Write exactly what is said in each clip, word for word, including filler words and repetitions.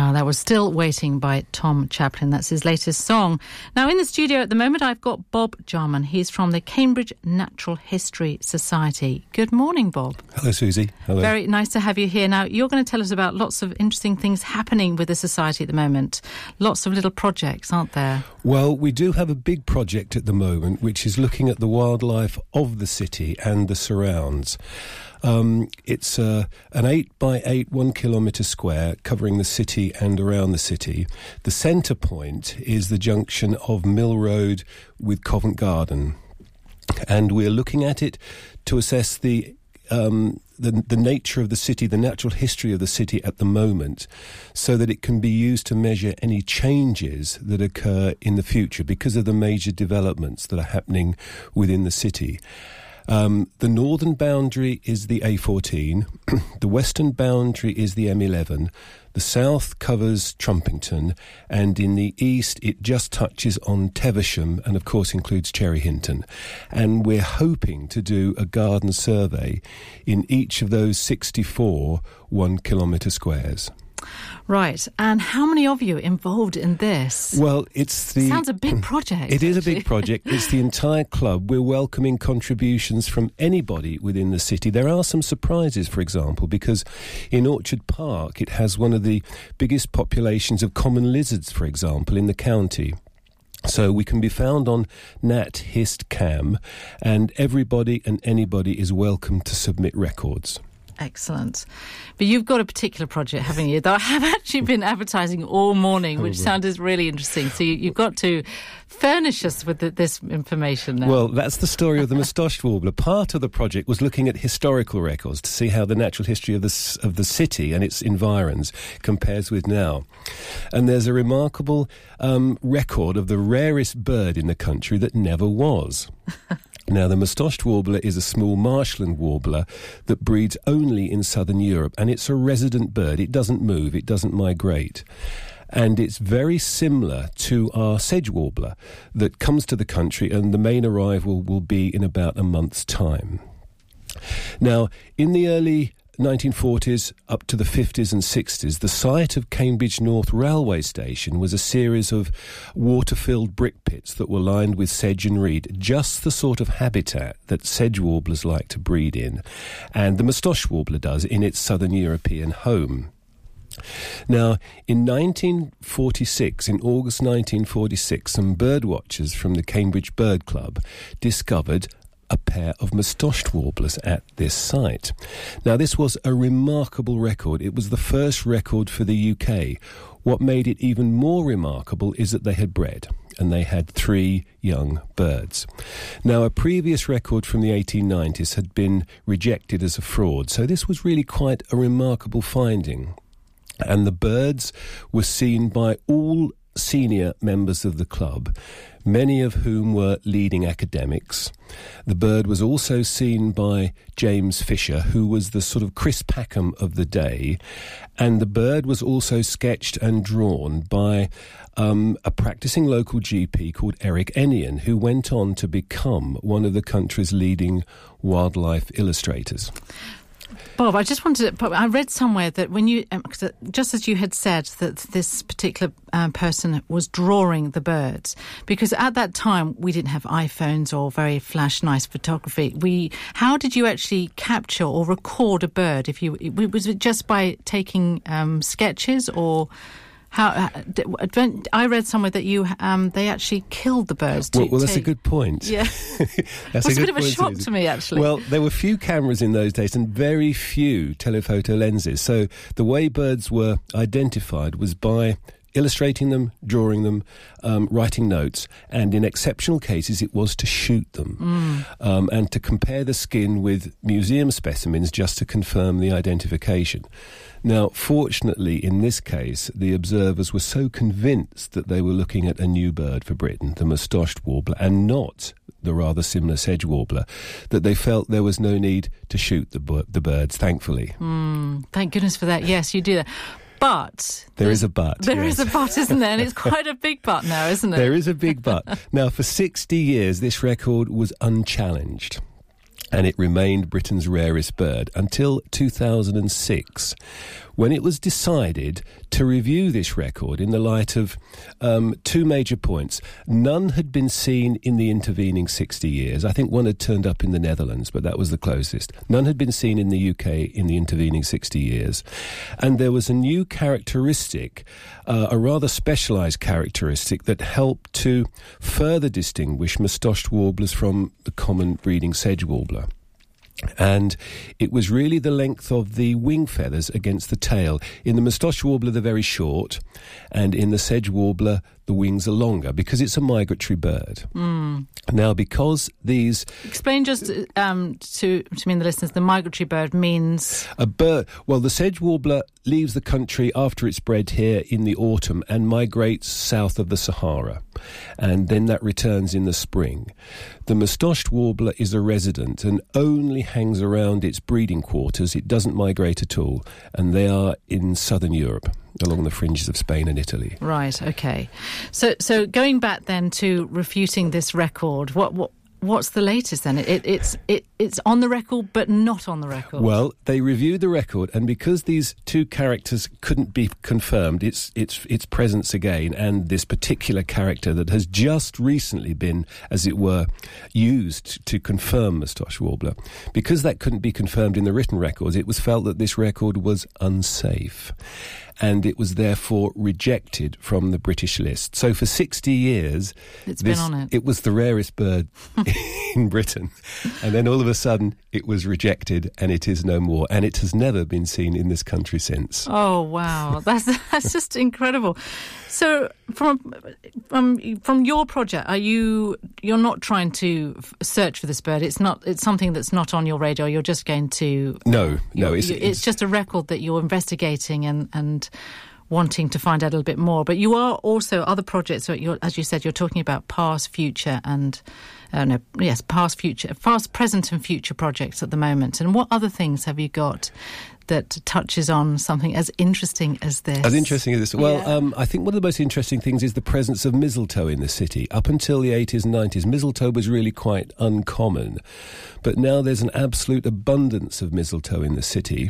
Ah, that was Still Waiting by Tom Chaplin. That's his latest song. Now, in the studio at the moment, I've got Bob Jarman. He's from the Cambridge Natural History Society. Good morning, Bob. Hello, Susie. Hello. Very nice to have you here. Now, you're going to tell us about lots of interesting things happening with the Society at the moment. Lots of little projects, aren't there? Well, we do have a big project at the moment, which is looking at the wildlife of the city and the surrounds. Um, it's uh, an eight by eight, one kilometre square, covering the city and around the city. The centre point is the junction of Mill Road with Covent Garden. And we're looking at it to assess the, um, the the nature of the city, the natural history of the city at the moment, so that it can be used to measure any changes that occur in the future because of the major developments that are happening within the city. Um, the northern boundary is the A fourteen, the western boundary is the M eleven, the south covers Trumpington, and in the east it just touches on Teversham and of course includes Cherry Hinton. And we're hoping to do a garden survey in each of those sixty-four one kilometre squares. Right, and how many of you involved in this? Well, it's the... Sounds a big project. It is a big project. It's the entire club. We're welcoming contributions from anybody within the city. There are some surprises, for example, because in Orchard Park it has one of the biggest populations of common lizards, for example, in the county. So we can be found on Nat Hist Cam, and everybody and anybody is welcome to submit records. Excellent. But you've got a particular project, haven't you? Though I have actually been advertising all morning, which oh, sounded really interesting. So you, you've got to furnish us with the, this information now. Well, that's the story of the Mustached Warbler. Part of the project was looking at historical records to see how the natural history of the, of the city and its environs compares with now. And there's a remarkable um, record of the rarest bird in the country that never was. Now, the Mustached Warbler is a small marshland warbler that breeds only in southern Europe, and it's a resident bird. It doesn't move, it doesn't migrate. And it's very similar to our sedge warbler that comes to the country, and the main arrival will be in about a month's time. Now, in the early nineteen forties up to the fifties and sixties, the site of Cambridge North Railway Station was a series of water-filled brick pits that were lined with sedge and reed, just the sort of habitat that sedge warblers like to breed in, and the Mustached Warbler does in its southern European home. Now, in nineteen forty-six, in August nineteen forty-six, some bird watchers from the Cambridge Bird Club discovered a pair of Mustached warblers at this site. Now, this was a remarkable record. It was the first record for the U K. What made it even more remarkable is that they had bred, and they had three young birds. Now, a previous record from the eighteen nineties had been rejected as a fraud, so this was really quite a remarkable finding. And the birds were seen by all senior members of the club, many of whom were leading academics. The bird was also seen by James Fisher, who was the sort of Chris Packham of the day, and the bird was also sketched and drawn by um, a practicing local G P called Eric Ennion, who went on to become one of the country's leading wildlife illustrators. Bob, I just wanted to, I read somewhere that when you, um, just as you had said, that this particular um, person was drawing the birds, because at that time we didn't have iPhones or very flash nice photography. We, how did you actually capture or record a bird? If you, was it just by taking um, sketches, or how? I read somewhere that you um, they actually killed the birds. To well, well, that's take, a good point. Yeah, that's it was a, a bit of a point, shock Susie. to me, actually. Well, there were few cameras in those days and very few telephoto lenses. So the way birds were identified was by illustrating them, drawing them, um, writing notes, and in exceptional cases it was to shoot them mm. um, and to compare the skin with museum specimens just to confirm the identification. Now, fortunately, in this case, the observers were so convinced that they were looking at a new bird for Britain, the Mustached Warbler, and not the rather similar sedge warbler, that they felt there was no need to shoot the, bu- the birds, thankfully. Mm, thank goodness for that. Yes, you do that. But... There is a but. There yes. is a but, isn't there? And it's quite a big but now, isn't it? There is a big but. Now, for sixty years, this record was unchallenged. and it remained Britain's rarest bird until two thousand six, when it was decided to review this record in the light of um, two major points. None had been seen in the intervening sixty years. I think one had turned up in the Netherlands, but that was the closest. None had been seen in the U K in the intervening sixty years. And there was a new characteristic, uh, a rather specialised characteristic that helped to further distinguish mustached warblers from the common breeding sedge warbler. And it was really the length of the wing feathers against the tail. In the mustached warbler, they're very short, and in the sedge warbler, the wings are longer because it's a migratory bird. Mm. Now, because these... Explain just um, to, to me and the listeners, the migratory bird means... A bird... Well, the sedge warbler leaves the country after it's bred here in the autumn and migrates south of the Sahara, and then that returns in the spring. The mustached warbler is a resident and only hangs around its breeding quarters. It doesn't migrate at all, and they are in southern Europe, along the fringes of Spain and Italy. Right, okay. So so going back then to refuting this record, what what what's the latest then? It, it's it it's on the record but not on the record. Well, they reviewed the record, and because these two characters couldn't be confirmed, it's it's its presence again, and this particular character that has just recently been, as it were, used to confirm mustached warbler, because that couldn't be confirmed in the written records, it was felt that this record was unsafe, and it was therefore rejected from the British list. So for sixty years, it's this, been on it. It was the rarest bird in Britain. And then all of a sudden, it was rejected, and it is no more. And it has never been seen in this country since. Oh, wow. That's that's just incredible. So from from from your project, are you you're not trying to f- search for this bird? It's not. It's something that's not on your radar. You're just going to. No, no. It's, it's, it's just a record that you're investigating and and wanting to find out a little bit more. But you are also other projects. So you're, as you said, you're talking about past, future, and uh, no, yes, past, future, past, present, and future projects at the moment. And what other things have you got that touches on something as interesting as this? As interesting as this? Well, Yeah. um, I think one of the most interesting things is the presence of mistletoe in the city. Up until the eighties and nineties, mistletoe was really quite uncommon. But now there's an absolute abundance of mistletoe in the city.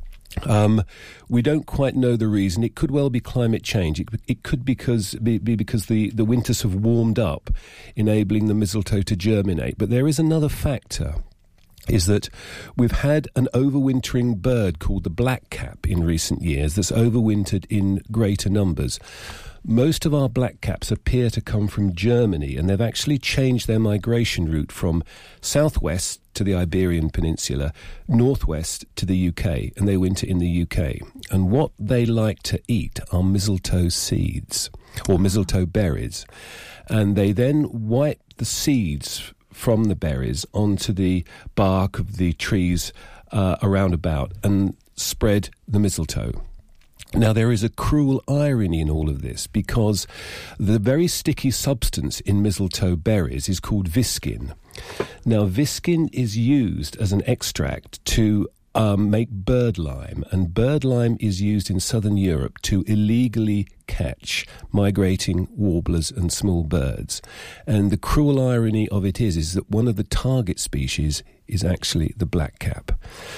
Um, we don't quite know the reason. It could well be climate change. It, it could because, be, be because the, the winters have warmed up, enabling the mistletoe to germinate. But there is another factor, is that we've had an overwintering bird called the blackcap in recent years that's overwintered in greater numbers. Most of our blackcaps appear to come from Germany, and they've actually changed their migration route from southwest to the Iberian Peninsula, northwest to the U K, and they winter in the U K. And what they like to eat are mistletoe seeds, or mistletoe berries. And they then wipe the seeds from the berries onto the bark of the trees uh, around about and spread the mistletoe. Now, there is a cruel irony in all of this, because the very sticky substance in mistletoe berries is called viscin. Now, viscin is used as an extract to um, make bird lime, and bird lime is used in southern Europe to illegally catch migrating warblers and small birds. And the cruel irony of it is, is that one of the target species is actually the blackcap.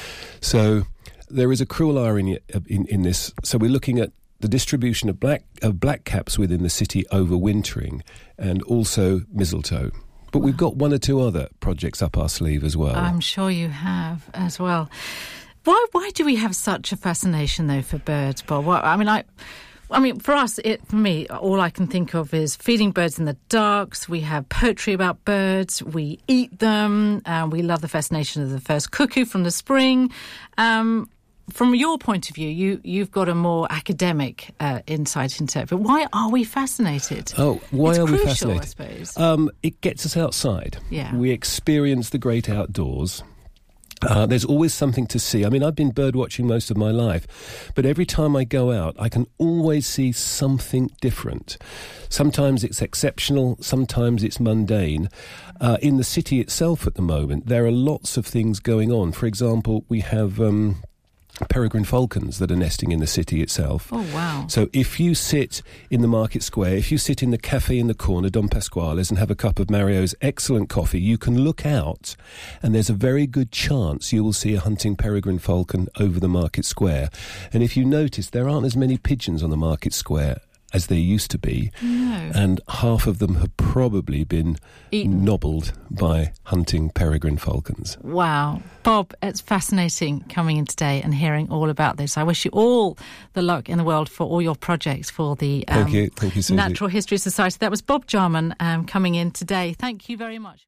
So there is a cruel irony in, in this. So we're looking at the distribution of black of blackcaps within the city overwintering, and also mistletoe. But we've got one or two other projects up our sleeve as well. I'm sure you have as well. Why why do we have such a fascination though for birds, Bob? Well, I mean, I. I mean, for us, it, for me, all I can think of is feeding birds in the darks. We have poetry about birds. We eat them. Um, we love the fascination of the first cuckoo from the spring. Um, from your point of view, you, you've got a more academic uh, insight into it. But why are we fascinated? Oh, why it's are crucial, we fascinated? I suppose. Um, it gets us outside. Yeah. We experience the great outdoors. Uh, there's always something to see. I mean, I've been bird watching most of my life, but every time I go out, I can always see something different. Sometimes it's exceptional, sometimes it's mundane. Uh, in the city itself at the moment, there are lots of things going on. For example, we have um, peregrine falcons that are nesting in the city itself. Oh, wow. So if you sit in the market square, if you sit in the cafe in the corner, Don Pasquale's, and have a cup of Mario's excellent coffee, you can look out and there's a very good chance you will see a hunting peregrine falcon over the market square. And if you notice, there aren't as many pigeons on the market square as there used to be. No. And half of them have probably been Eaten. nobbled by hunting peregrine falcons. Wow. Bob, it's fascinating coming in today and hearing all about this. I wish you all the luck in the world for all your projects for the um, Thank you. Thank you, Susie. Natural History Society. That was Bob Jarman um, coming in today. Thank you very much.